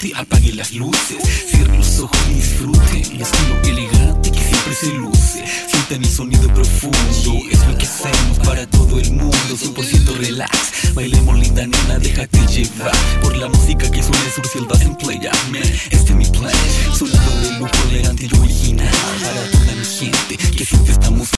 gente apague las luces, cierre los ojos y disfruten el estilo elegante que siempre se luce. Sientan el sonido profundo, es lo que hacemos para todo el mundo. 100% relax, bailemos linda nena, déjate llevar por la música que suena surce el en play. Man, este es mi plan, sonido de lujo elegante y original para toda mi gente que siente esta música.